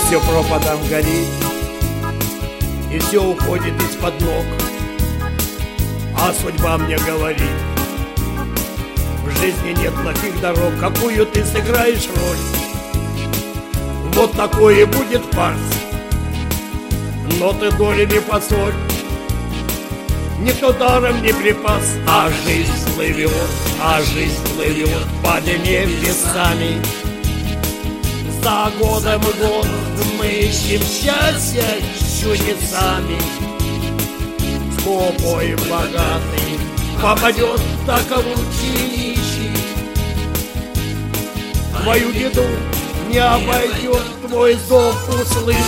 все пропадом горит, и все уходит из-под ног. А судьба мне говорит: в жизни нет плохих дорог, какую ты сыграешь роль. Вот такой и будет фарс, но ты доли не посоль. Никто даром не припас, а жизнь плывет, под небесами. За годом год мы ищем счастье чудесами. Скупой богатый попадет так нищий. Твою беду не обойдет, твой зов услышит.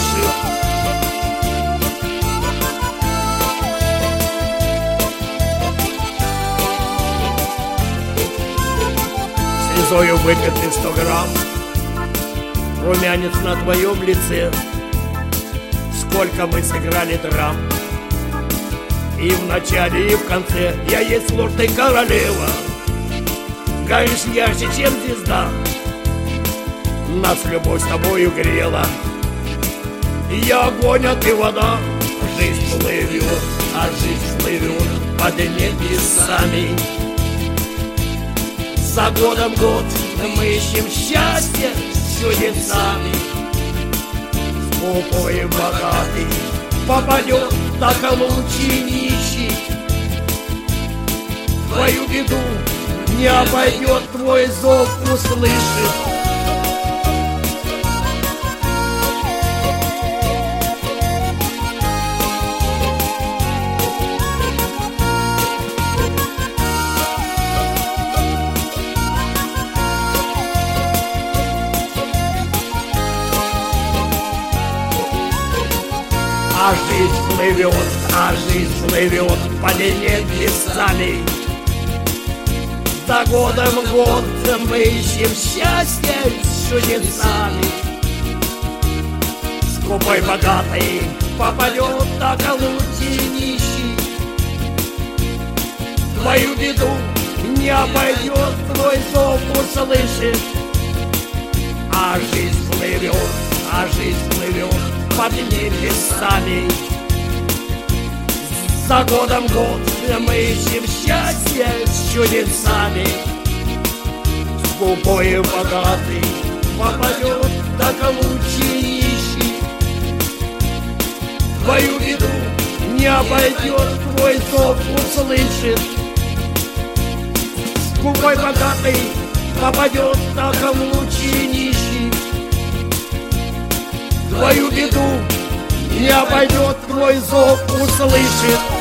Слезою выпитый 100 грамм, румянец на твоем лице. Сколько мы сыграли драм, и в начале, и в конце. Я есть лорд и королева, горишь ярче, чем звезда. Нас любовь с тобою грела, я огонь, а ты вода. Жизнь плывет под небесами. За годом год мы ищем счастье чудесами. Скупой и богатый попадет так лучи нищий. Твою беду не обойдет, твой зов услышит. А жизнь плывет под небесами. За годом год мы ищем счастье чудесами. Скупой богатый попадет так лучи нищий. Твою беду не обойдет, твой зов услышит. А жизнь плывет под небесами. За годом год мы ищем счастье с чудесами. Скупой и богатый попадет так лучи нищий. Твою беду не обойдет, твой зов услышит. Скупой богатый попадет так лучи нищий. Твою беду не обойдет, твой зов услышит.